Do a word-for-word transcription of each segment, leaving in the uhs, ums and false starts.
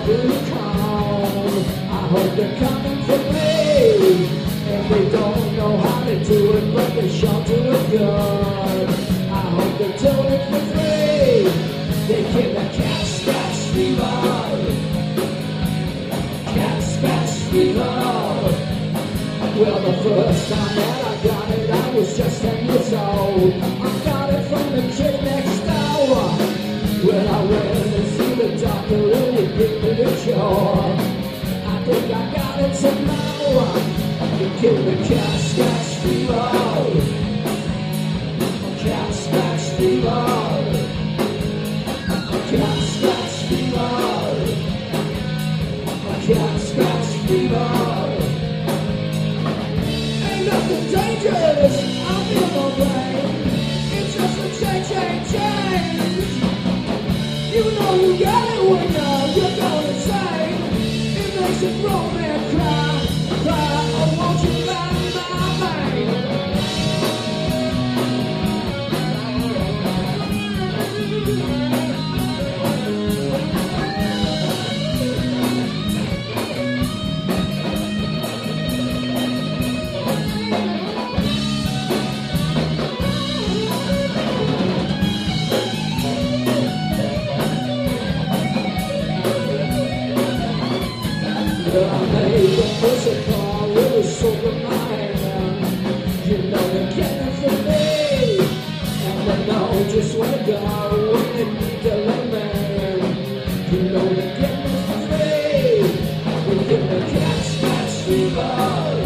really calm. I hope they're coming for me, and they don't know how to do it, but they sure do it good. I hope they're doing it for free. They give the cat scratch fever, cat scratch fever. Well, the first time that I got it, I was just ten years old. I got it from the kid next door. When I went to see the doctor, and he gave me the cure. I think I got it tomorrow. You kill the cat scratch fever, cat scratch fever, cat scratch fever, cat scratch fever. Ain't nothing dangerous, I feel no pain. It's just a change, change, change. You know you got it when you're, you're going insane. It makes a grown man cry, cry. I want you back in my vein. I made the first call with a soul in my hand. You know they're getting for me, and they know just where to go when they need the lemon. You know they're getting for free. We give the cat scratch fever,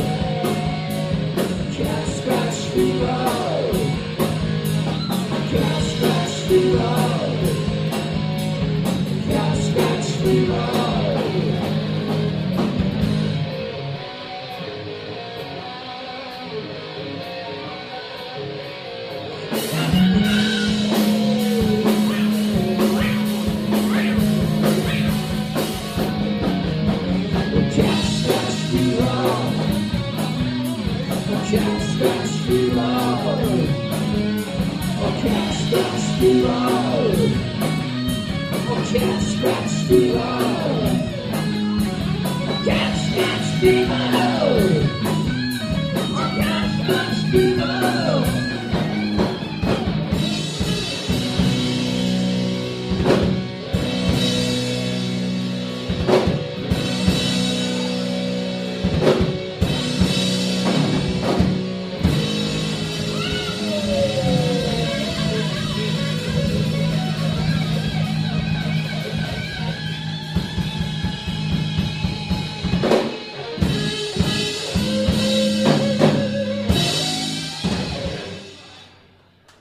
cat scratch fever, cat scratch fever, cat scratch fever. Cat scratch fever, oh cat scratch fever, oh cat scratch fever, cat scratch fever, oh cat scratch fever.